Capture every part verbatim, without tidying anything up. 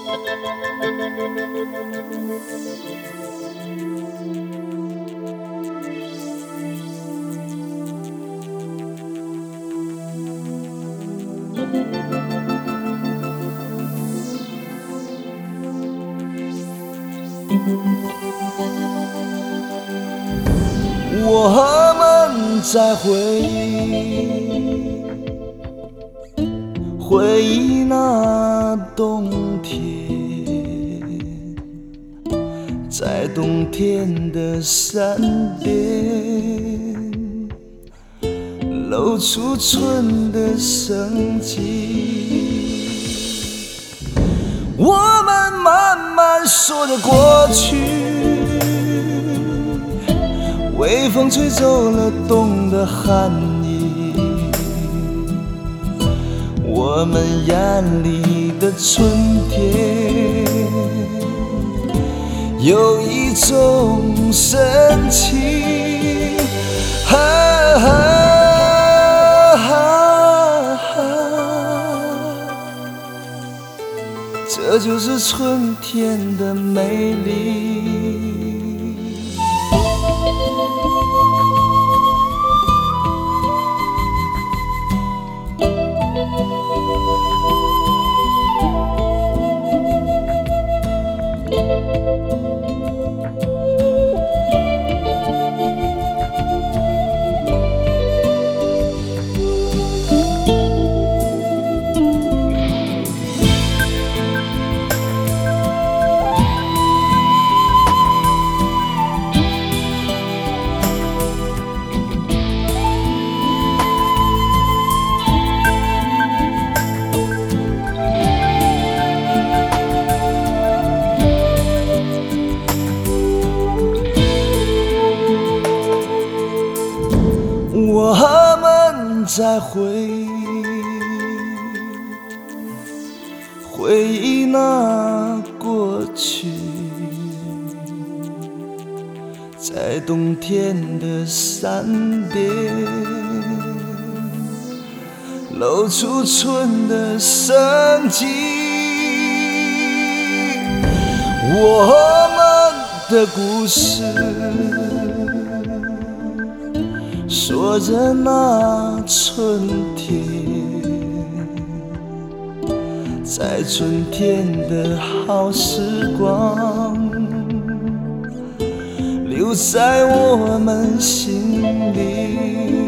我们在回忆，回忆那冬天，在冬天的山巅，露出春的生机。我们慢慢说着过去，微风吹走了冬的寒意，我们眼里的春天有一种神奇，啊啊啊啊，这就是春天的美丽。我们在回忆，回忆那过去，在冬天的山巅，露出春的生机。我们的故事说着那春天，在春天的好时光，留在我们心里，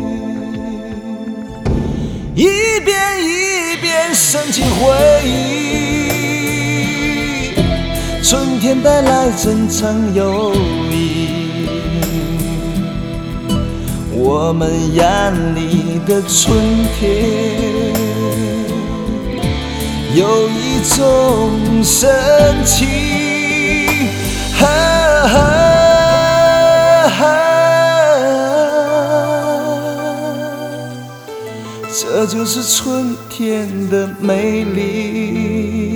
一遍一遍升起回忆，春天带来真诚友谊，我们眼里的春天有一种神奇，啊啊啊，这就是春天的美丽。